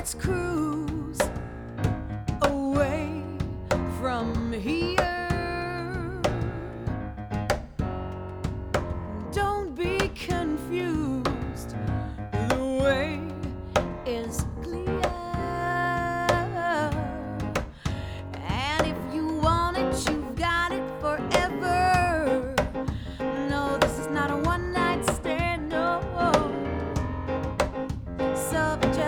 let's cruise away from here. Don't be confused, the way is